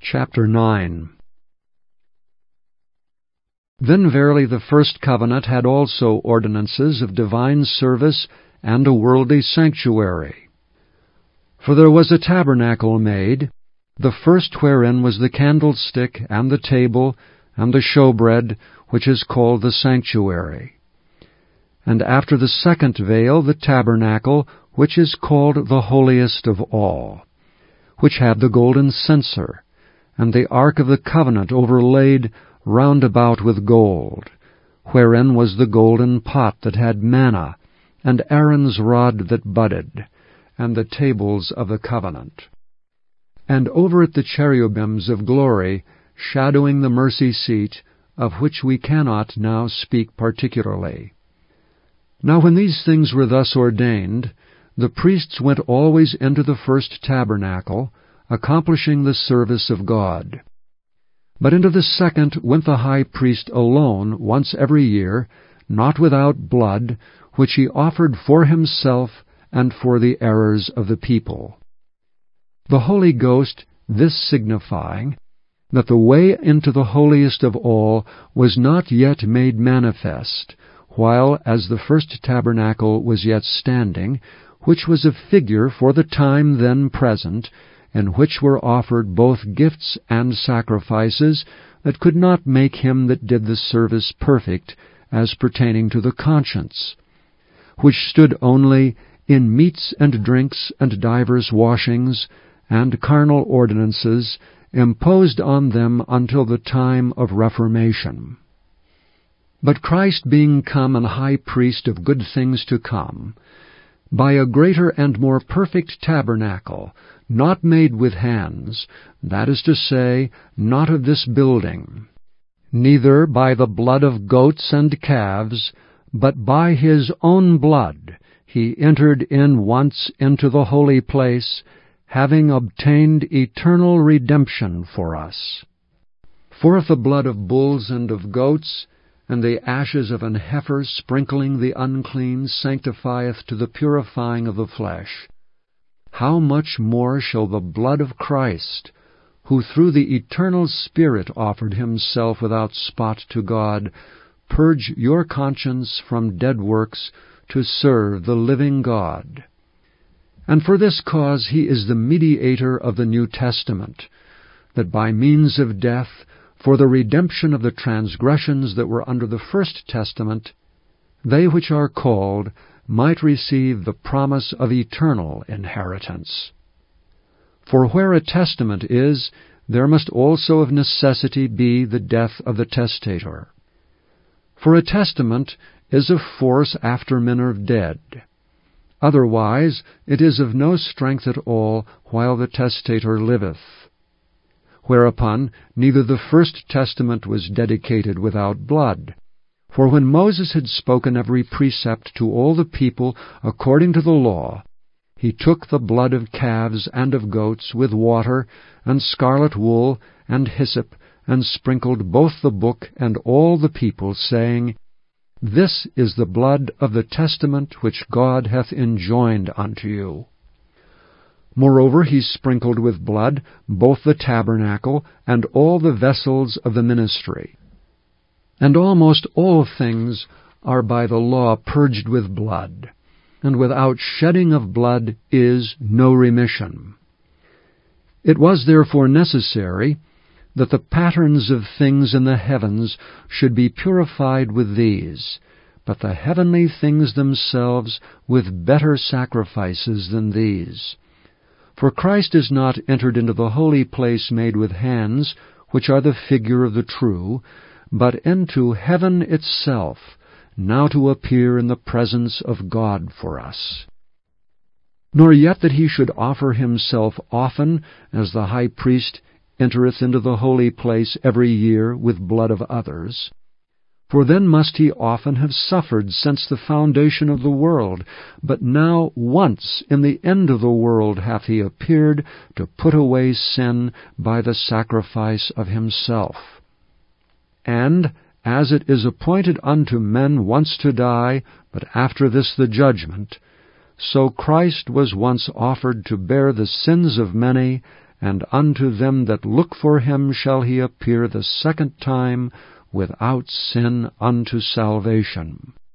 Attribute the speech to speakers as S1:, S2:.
S1: Chapter 9. Then verily the first covenant had also ordinances of divine service and a worldly sanctuary. For there was a tabernacle made, the first wherein was the candlestick, and the table, and the showbread, which is called the sanctuary. And after the second veil the tabernacle, which is called the holiest of all, which had the golden censer, and the ark of the covenant overlaid round about with gold, wherein was the golden pot that had manna, and Aaron's rod that budded, and the tables of the covenant. And over it the cherubims of glory, shadowing the mercy seat, of which we cannot now speak particularly. Now when these things were thus ordained, the priests went always into the first tabernacle, accomplishing the service of God. But into the second went the high priest alone once every year, not without blood, which he offered for himself and for the errors of the people. The Holy Ghost this signifying, that the way into the holiest of all was not yet made manifest, while as the first tabernacle was yet standing, which was a figure for the time then present, in which were offered both gifts and sacrifices that could not make him that did the service perfect, as pertaining to the conscience, which stood only in meats and drinks and divers washings, and carnal ordinances, imposed on them until the time of Reformation. But Christ being come an high priest of good things to come, by a greater and more perfect tabernacle, not made with hands, that is to say, not of this building, neither by the blood of goats and calves, but by his own blood he entered in once into the holy place, having obtained eternal redemption for us. For if the blood of bulls and of goats, and the ashes of an heifer sprinkling the unclean sanctifieth to the purifying of the flesh, how much more shall the blood of Christ, who through the eternal Spirit offered himself without spot to God, purge your conscience from dead works to serve the living God? And for this cause he is the mediator of the New Testament, that by means of death, for the redemption of the transgressions that were under the first testament, they which are called might receive the promise of eternal inheritance. For where a testament is, there must also of necessity be the death of the testator. For a testament is of force after men are dead. Otherwise it is of no strength at all while the testator liveth. Whereupon neither the first testament was dedicated without blood. For when Moses had spoken every precept to all the people according to the law, he took the blood of calves and of goats with water, and scarlet wool, and hyssop, and sprinkled both the book and all the people, saying, This is the blood of the testament which God hath enjoined unto you. Moreover he sprinkled with blood both the tabernacle and all the vessels of the ministry. And almost all things are by the law purged with blood, and without shedding of blood is no remission. It was therefore necessary that the patterns of things in the heavens should be purified with these, but the heavenly things themselves with better sacrifices than these. For Christ is not entered into the holy place made with hands, which are the figure of the true, but into heaven itself, now to appear in the presence of God for us. Nor yet that he should offer himself often, as the high priest entereth into the holy place every year with blood of others. For then must he often have suffered since the foundation of the world, but now once in the end of the world hath he appeared to put away sin by the sacrifice of himself. And as it is appointed unto men once to die, but after this the judgment, so Christ was once offered to bear the sins of many, and unto them that look for him shall he appear the second time without sin unto salvation.